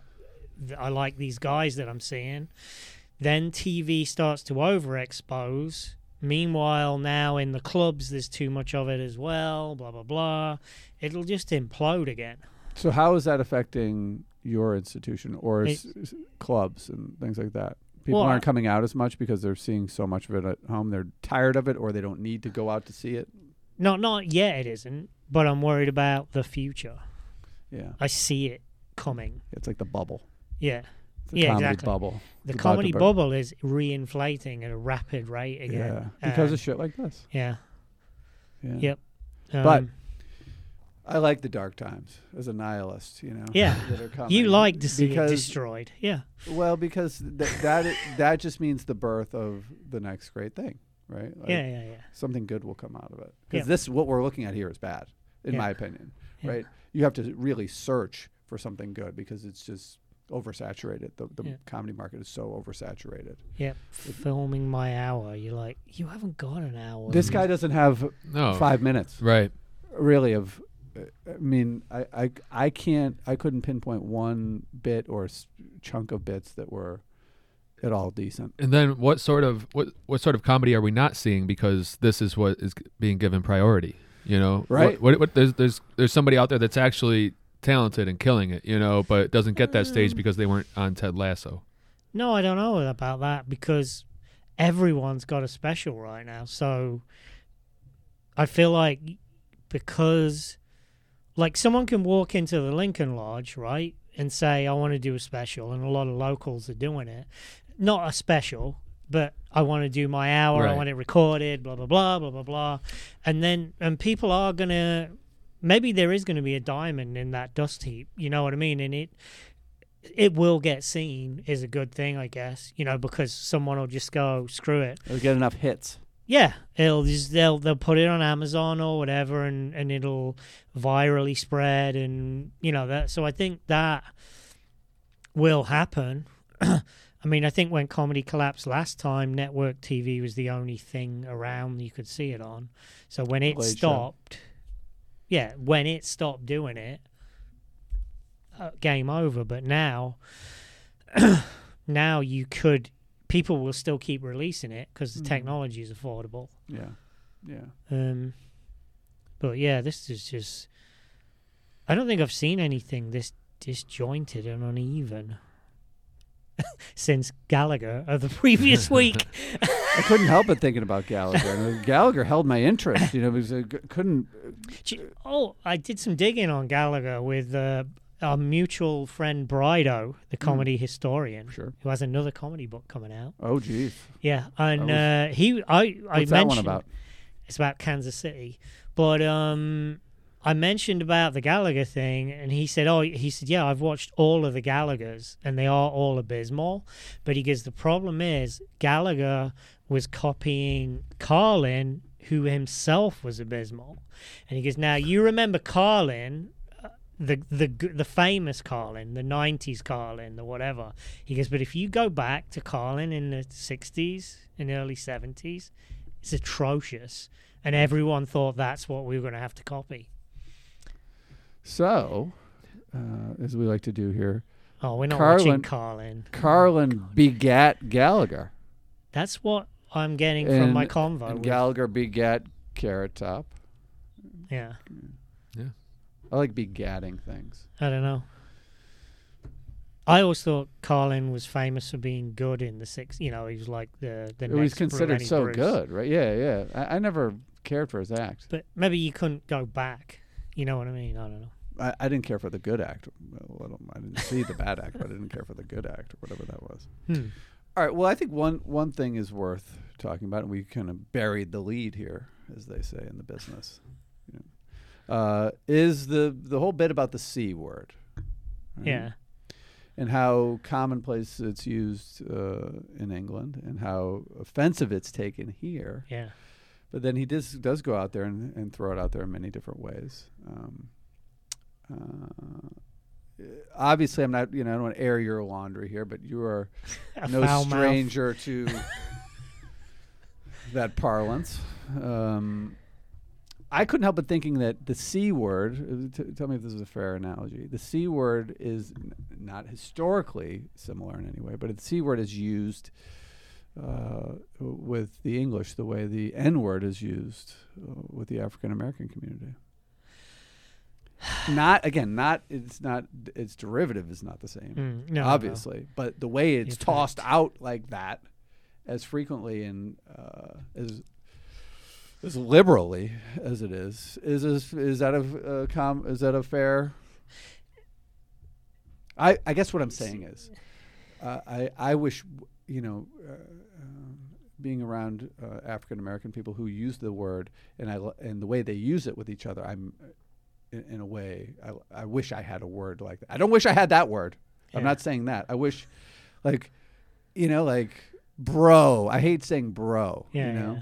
C: like these guys that I'm seeing. Then TV starts to overexpose. Meanwhile, now in the clubs, there's too much of it as well, blah, blah, blah. It'll just implode again.
A: So how is that affecting your institution or clubs and things like that? People aren't coming out as much because they're seeing so much of it at home. They're tired of it, or they don't need to go out to see it.
C: Not yet, it isn't. But I'm worried about the future.
A: Yeah,
C: I see it coming.
A: it's like the bubble.
C: Yeah.
A: The comedy
C: exactly.
A: bubble.
C: The
A: It's about
C: comedy
A: to burst.
C: bubble is re-inflating at a rapid rate again.
A: Yeah, because of shit like this.
C: Yeah.
A: Yeah.
C: Yep.
A: But I like the dark times as a nihilist,
C: Yeah.
A: that are coming.
C: You like to see it
A: because-
C: destroyed. Yeah.
A: Well, because that just means the birth of the next great thing, right? Like,
C: Yeah.
A: something good will come out of it. Because
C: Yeah.
A: this, what we're looking at here, is bad, in
C: Yeah.
A: my opinion,
C: Yeah.
A: right? You have to really search for something good because it's just oversaturated. The
C: Yeah.
A: comedy market is so oversaturated.
C: Yep. Filming my hour. You're like, you haven't got an hour.
A: This guy doesn't have
B: No.
A: 5 minutes,
B: Right.
A: really. I mean, I couldn't pinpoint one bit or chunk of bits that were at all decent.
B: And then what sort of comedy are we not seeing because this is what is being given priority?
A: Right.
B: What there's somebody out there that's actually talented and killing it, but doesn't get that stage because they weren't on Ted Lasso.
C: No, I don't know about that because everyone's got a special right now. So I feel like because like someone can walk into the Lincoln Lodge, right, and say, I want to do a special, and a lot of locals are doing it. Not a special, but I want to do my hour, I
B: Right.
C: want it recorded, blah, blah, blah, blah, blah, blah. And people are going to, maybe there is going to be a diamond in that dust heap, you know what I mean? And it will get seen is a good thing, I guess, because someone will just go, screw it.
A: They'll get enough hits.
C: Yeah, they'll put it on Amazon or whatever, and it'll virally spread, and that. So I think that will happen. I mean, I think when comedy collapsed last time, network TV was the only thing around you could see it on. So when it
A: Late
C: stopped, when it stopped doing it, game over. But now, you could. People will still keep releasing it because the technology is affordable.
A: Yeah.
C: But yeah, this is just. I don't think I've seen anything this disjointed and uneven since Gallagher of the previous week.
A: I couldn't help but thinking about Gallagher. And Gallagher held my interest. Because couldn't.
C: Oh, I did some digging on Gallagher with our mutual friend Brido, the comedy historian,
A: Sure.
C: who has another comedy book coming out.
A: Oh, geez.
C: Yeah, and I
A: What's
C: mentioned
A: that one about?
C: It's about Kansas City, but I mentioned about the Gallagher thing, and he said, yeah, I've watched all of the Gallaghers, and they are all abysmal. But he goes, the problem is Gallagher was copying Carlin, who himself was abysmal. And he goes, now you remember Carlin, the famous Carlin, the 90s Carlin, the whatever. He goes, but if you go back to Carlin in the 60s and early 70s, it's atrocious. And everyone thought that's what we were going to have to copy.
A: So, as we like to do here,
C: Oh, we're not
A: Carlin-
C: watching Carlin.
A: Carlin begat Gallagher.
C: That's what I'm getting from my convo.
A: And
C: with-
A: Gallagher begat Carrot Top.
C: yeah,
A: I like begatting things.
C: I don't know. I always thought Carlin was famous for being good in the '60s. He was like the
A: It was
C: next
A: considered
C: Lenny
A: so
C: Bruce.
A: good, right? Yeah. I never cared for his act.
C: But maybe you couldn't go back. You know what I mean? I don't know.
A: I didn't care for the good act. Well, I didn't see the bad act, but I didn't care for the good act or whatever that was. All right. Well, I think one thing is worth talking about, and we kind of buried the lead here, as they say in the business, is the whole bit about the C word. Right?
C: Yeah.
A: And how commonplace it's used in England, and how offensive it's taken here.
C: Yeah.
A: But then he does go out there and throw it out there in many different ways. Obviously, I'm not, I don't want to air your laundry here, but you are no
C: foul mouth.
A: stranger to that parlance. I couldn't help but thinking that the C word, tell me if this is a fair analogy, the C word is not historically similar in any way, but the C word is used with the English the way the N word is used with the African American community. Its derivative is not the same, obviously, but the way it's tossed out like that as frequently and as liberally as it is that a fair? I guess what I'm saying is, I wish, being around African American people who use the word and the way they use it with each other, I'm in a way I wish I had a word like that. I don't wish I had that word. Yeah. I'm not saying that. I wish, like bro. I hate saying bro. Yeah,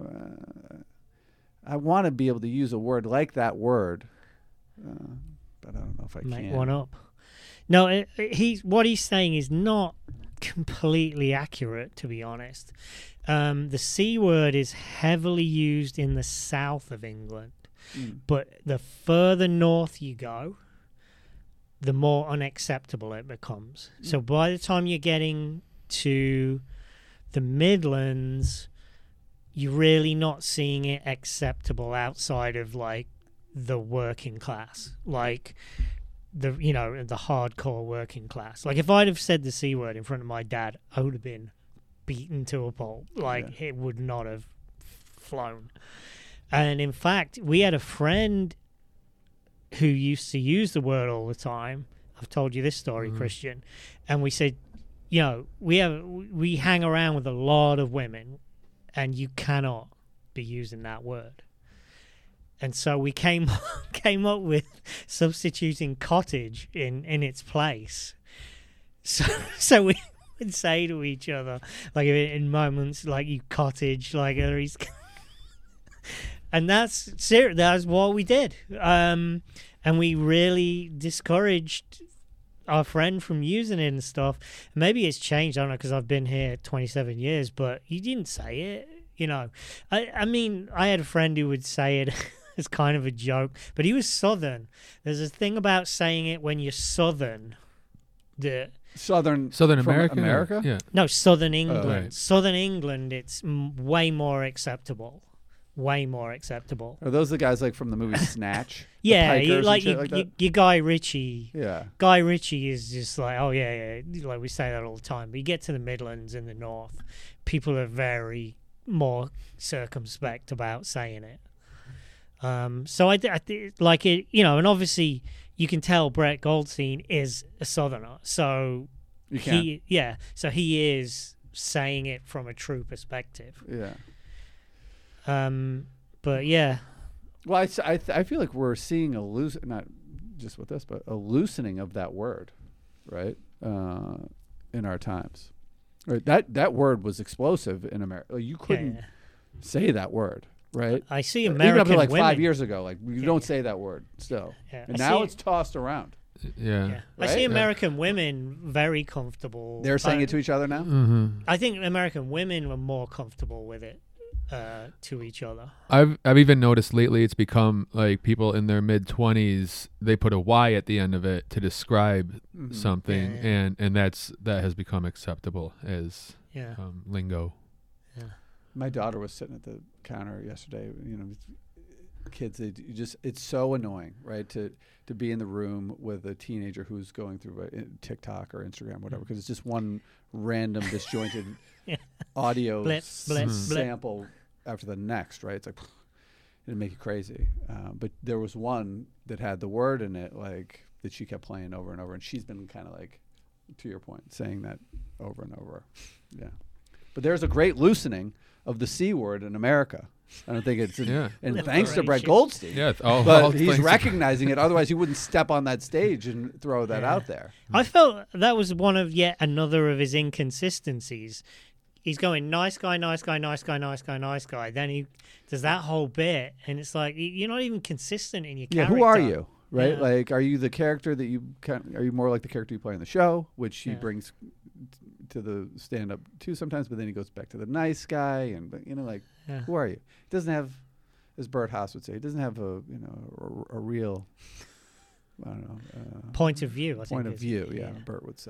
A: I want to be able to use a word like that word, but I don't know if I can.
C: Make one up. No, what he's saying is not completely accurate, to be honest. The C word is heavily used in the south of England, but the further north you go, the more unacceptable it becomes. So by the time you're getting to the Midlands, you're really not seeing it acceptable outside of like the working class, like the hardcore working class. Like if I'd have said the C word in front of my dad, I would have been beaten to a pulp. Like it would not have flown. And in fact, we had a friend who used to use the word all the time. I've told you this story, Christian. And we said, we hang around with a lot of women, and you cannot be using that word. And so we came up with substituting cottage in its place. So we would say to each other, like in moments, like you cottage, like he's. And that's serious. That's what we did. And we really discouraged our friend from using it and stuff. Maybe it's changed, I don't know, because I've been here 27 years, but he didn't say it, I mean, I had a friend who would say it as kind of a joke, but he was Southern. There's a thing about saying it when you're Southern.
A: Southern America?
B: Yeah.
C: No, Southern England.
B: Right.
C: Southern England, it's way more acceptable. Way more acceptable.
A: Are those the guys like from the movie Snatch?
C: Yeah,
A: like
C: your Guy Ritchie.
A: Yeah.
C: Guy Ritchie is just like, oh yeah, like we say that all the time. But you get to the Midlands in the north, people are very more circumspect about saying it. So I like it, and obviously you can tell Brett Goldstein is a Southerner. So so he is saying it from a true perspective.
A: Yeah.
C: But yeah.
A: Well, I feel like we're seeing not just with this, but a loosening of that word, right? In our times, right? That word was explosive in America. You couldn't say that word, right?
C: I see American
A: even up to like
C: women.
A: 5 years ago, like you don't say that word still, and now it's tossed around.
B: Yeah.
A: Right?
C: I see American women very comfortable.
A: They're saying it to each other now.
B: Mm-hmm.
C: I think American women were more comfortable with it. To each other.
B: I've even noticed lately it's become like people in their mid-20s, they put a Y at the end of it to describe something, and that has become acceptable as lingo.
C: Yeah.
A: My daughter was sitting at the counter yesterday. Kids, it's so annoying, right? To be in the room with a teenager who's going through TikTok or Instagram, whatever, because it's just one random disjointed audio sample after the next, right? It's like it'd make you crazy. But there was one that had the word in it, like that she kept playing over and over, and she's been kind of like, to your point, saying that over and over. Yeah. But there's a great loosening of the C word in America. I don't think it's and thanks to Brett Goldstein.
B: Yeah,
A: but he's recognizing it. Otherwise, he wouldn't step on that stage and throw that out there.
C: I felt that was one of yet another of his inconsistencies. He's going nice guy, nice guy, nice guy, nice guy, nice guy. Then he does that whole bit, and it's like you're not even consistent in your character.
A: Who are you? Right? Yeah. Like, are you the character that are you more like the character you play in the show, which he brings to the stand-up too sometimes, but then he goes back to the nice guy, and who are you? He doesn't have, as Bert Haas would say, he doesn't have a real, I don't know,
C: point of view.
A: Point of view, Bert would say.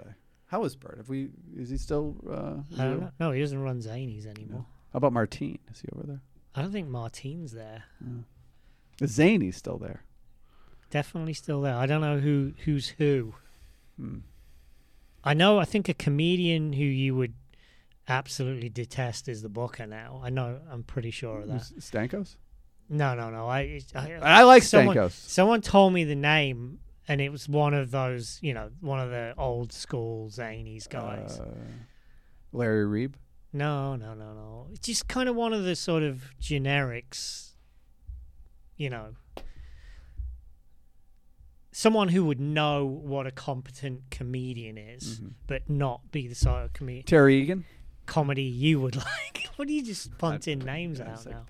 A: How is Bert? Is he still?
C: I don't know. No, he doesn't run Zanies anymore.
A: How about Martine? Is he over there?
C: I don't think Martine's there.
A: Is Zany's still there?
C: Definitely still there. I don't know who's who.
A: Hmm.
C: I think a comedian who you would absolutely detest is the Booker now. I'm pretty sure of that.
A: Stankos?
C: No.
A: I like Stankos.
C: Someone told me the name, and it was one of those, one of the old school Zanies guys.
A: Larry Reeb?
C: No. It's just kind of one of the sort of generics, someone who would know what a competent comedian is, but not be the sort of
A: Terry Egan?
C: comedy you would like. What are you just punting names out now?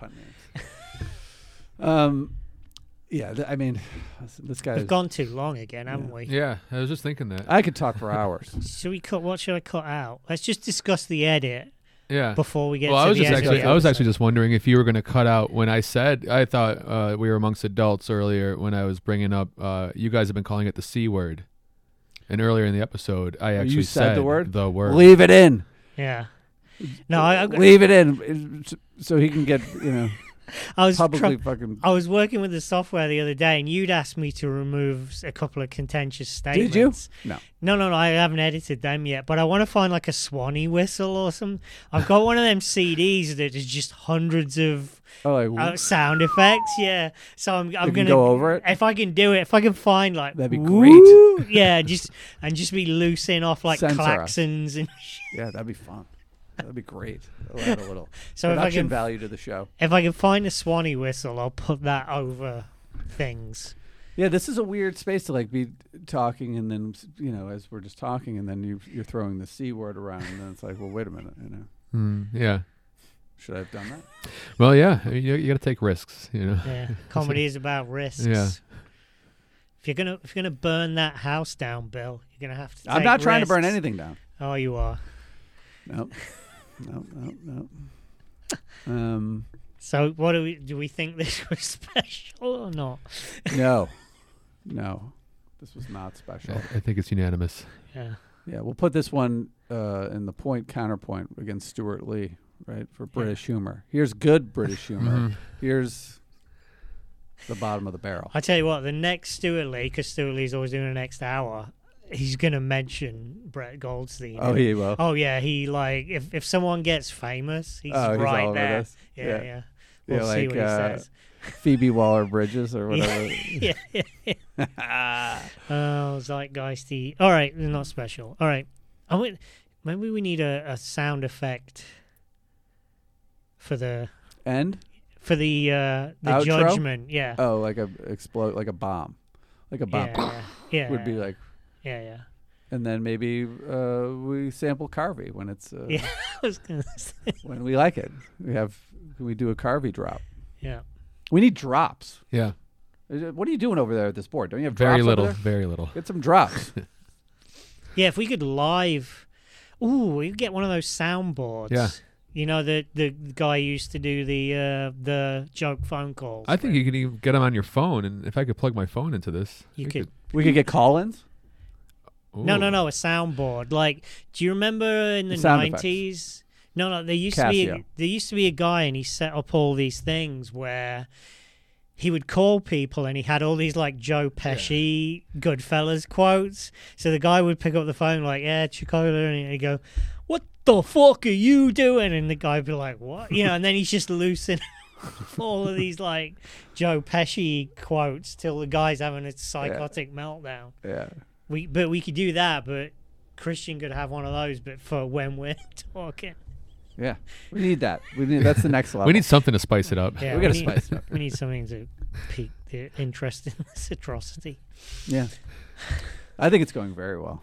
A: I mean, this guy.
C: We've gone too long again, haven't we?
B: Yeah, I was just thinking that.
A: I could talk for hours.
C: Should we cut? What should I cut out? Let's just discuss the edit
B: Yeah.
C: before we get.
B: Well,
C: to
B: I was
C: the
B: just
C: end of the
B: I was actually
C: episode.
B: just wondering if you were going to cut out when I said I thought we were amongst adults earlier when I was bringing up you guys have been calling it the C word, and earlier in the episode I actually
A: You said the word?
B: The word.
A: Leave it in.
C: Yeah. No, I
A: Leave it in so he can get
C: was
A: publicly fucking.
C: I was working with the software the other day, and you'd asked me to remove a couple of contentious statements.
A: Did you? No.
C: No, I haven't edited them yet, but I want to find like a Swanee whistle or something. I've got one of them CDs that is just hundreds of sound effects. Yeah, so I'm gonna
A: go over it.
C: If I can do it, if I can find like
A: That'd be
C: woo,
A: great.
C: Yeah, just be loosing off like
A: Censor us.
C: klaxons and.
A: Yeah, that'd be fun. That'd be great. It'll add a little
C: So
A: production value to the show.
C: If I can find a Swanee whistle, I'll put that over things.
A: Yeah, this is a weird space to like be talking, and then as we're just talking, and then you're throwing the C word around, and then it's like, well, wait a minute,
B: Yeah.
A: should I have done that?
B: Well, yeah. I mean, you got to take risks.
C: Yeah, comedy is about risks.
B: Yeah.
C: If you're gonna burn that house down, Bill, you're gonna have to.
A: I'm not trying to burn
C: risks.
A: anything down.
C: Oh, you are.
A: Nope.
C: So, what do we think this was special or not?
A: No. This was not special.
B: I think it's unanimous.
C: Yeah.
A: Yeah, we'll put this one in the point counterpoint against Stuart Lee, right? For British humor. Here's good British humor. Here's the bottom of the barrel.
C: I tell you what, the next Stuart Lee, because Stuart Lee's always doing the next hour, he's gonna mention Brett Goldstein.
A: Oh, he will.
C: Oh yeah, he like if someone gets famous, he's right
A: he's all over
C: there.
A: this?
C: Yeah. We'll see what he says.
A: Phoebe Waller-Bridges or whatever.
C: Oh, Zeitgeisty. All right, they're not special. All right, maybe we need a sound effect for the
A: End?
C: for the
A: Outro?
C: judgment. Yeah.
A: Oh, like a explode, like a bomb. Like a bomb.
C: Yeah.
A: Would be like,
C: Yeah.
A: and then maybe we sample Carvey when it's
C: Yeah. I was gonna say.
A: when we like it. We do a Carvey drop.
C: Yeah.
A: We need drops.
B: Yeah.
A: What are you doing over there at this board? Don't you have
B: Very
A: drops
B: little.
A: over there?
B: Very little.
A: Get some drops.
C: Yeah, if we could live, we could get one of those soundboards.
B: Yeah.
C: You know, the guy used to do the joke phone calls.
B: I think you could even get them on your phone, and if I could plug my phone into this,
C: You
B: we
C: could.
A: We could get call-ins.
B: Ooh.
C: No, a soundboard. Like, do you remember in the
A: Sound
C: 90s? No, there used
A: Casio.
C: to be a guy, and he set up all these things where he would call people, and he had all these like Joe Pesci, Goodfellas quotes. So the guy would pick up the phone like, "Yeah, Chicago," and he'd go, "What the fuck are you doing?" And the guy would be like, "What?" And then he's just loosening all of these like Joe Pesci quotes till the guy's having a psychotic meltdown.
A: Yeah.
C: We could do that, but Christian could have one of those, but for when we're talking.
A: Yeah. We need that. That's the next level.
B: We need something to spice it up.
C: Yeah,
A: We gotta
C: need,
A: spice it up.
C: We need something to pique the interest in this atrocity.
A: Yeah. I think it's going very well.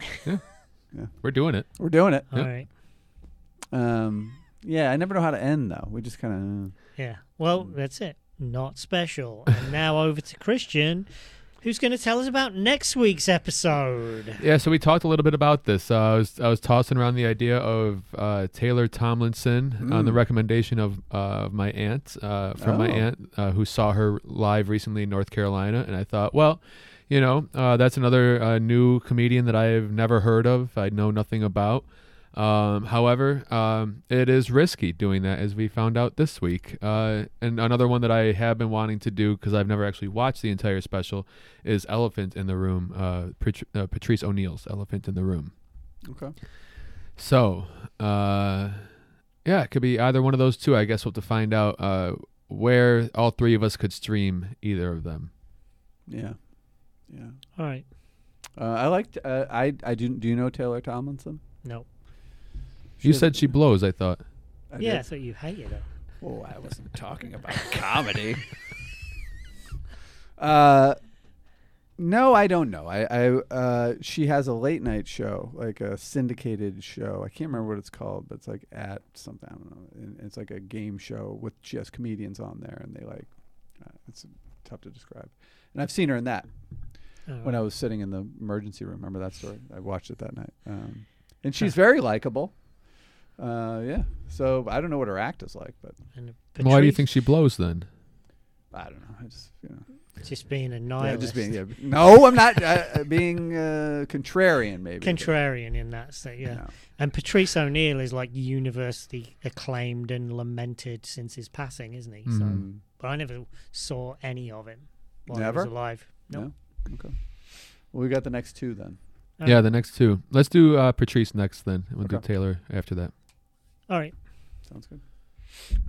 B: We're doing it.
A: We're doing it.
C: All
B: Yep.
C: right.
A: Yeah, I never know how to end though. We just kind
C: Yeah. Well, that's it. Not special. And now over to Christian, who's going to tell us about next week's episode.
B: Yeah, so we talked a little bit about this. I was tossing around the idea of Taylor Tomlinson on the recommendation of my aunt, my aunt who saw her live recently in North Carolina, and I thought, well, That's another new comedian that I've never heard of. I know nothing about. However, it is risky doing that, as we found out this week. And another one that I have been wanting to do, because I've never actually watched the entire special, is Elephant in the Room, Patrice O'Neal's Elephant in the Room.
A: Okay.
B: So, it could be either one of those two. I guess we'll have to find out where all three of us could stream either of them.
A: Yeah.
C: All right.
A: I liked. I do. Do you know Taylor Tomlinson?
C: No.
B: You said she blows, I thought.
C: I thought you hated her.
A: Oh, I wasn't talking about comedy. No, I don't know. She has a late night show, like a syndicated show. I can't remember what it's called, but it's like at something. I don't know. And it's like a game show with she has comedians on there, and they like. It's tough to describe. And I've seen her in that when I was sitting in the emergency room. Remember that story? I watched it that night. And she's very likable. So I don't know what her act is like, but
B: why do you think she blows then?
A: I don't know. I just
C: just being a nihilist.
A: No, I'm not being contrarian. Maybe
C: contrarian in that state. Yeah. No. And Patrice O'Neal is like universally acclaimed and lamented since his passing, isn't he? Mm. So, but I never saw any of him while he was alive. Nope.
A: No. Okay. Well, we got the next two then.
B: Yeah, the next two. Let's do Patrice next then. We'll do Taylor after that.
C: All right.
A: Sounds good.